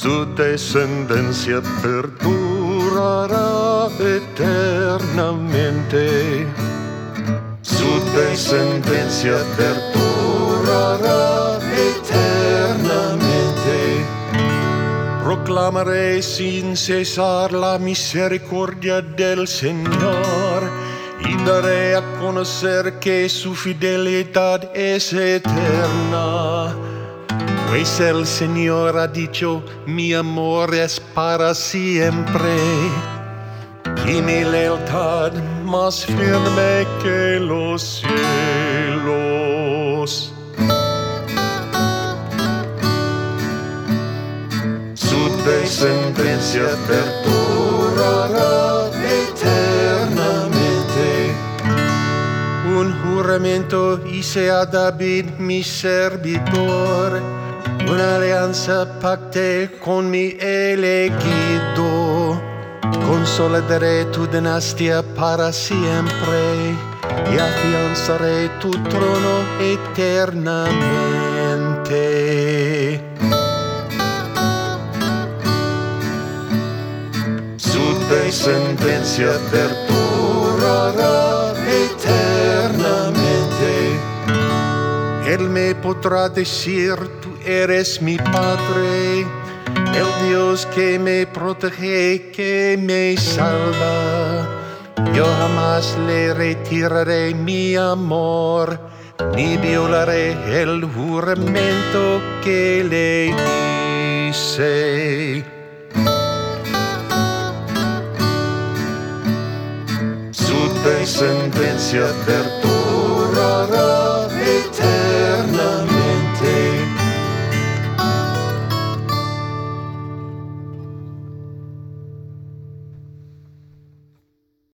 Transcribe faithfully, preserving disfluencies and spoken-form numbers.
su descendencia perdurará eternamente. Su descendencia perdurará eternamente. Proclamaré sin cesar la misericordia del Señor y daré a conocer que su fidelidad es eterna. Pues el Señor ha dicho, mi amor es para siempre, y mi lealtad más firme que los cielos. Su descendencia perdurará eternamente. Un juramento hice a David mi servidor, una alianza pacté con mi elegido. Consolidaré tu dinastía para siempre y afianzaré tu trono eternamente. Su descendencia perdurará eternamente. Él me podrá decir, tú eres mi Padre, el Dios que me protege, que me salva. Yo jamás le retiraré mi amor, ni violaré el juramento que le hice. Su descendencia perdurará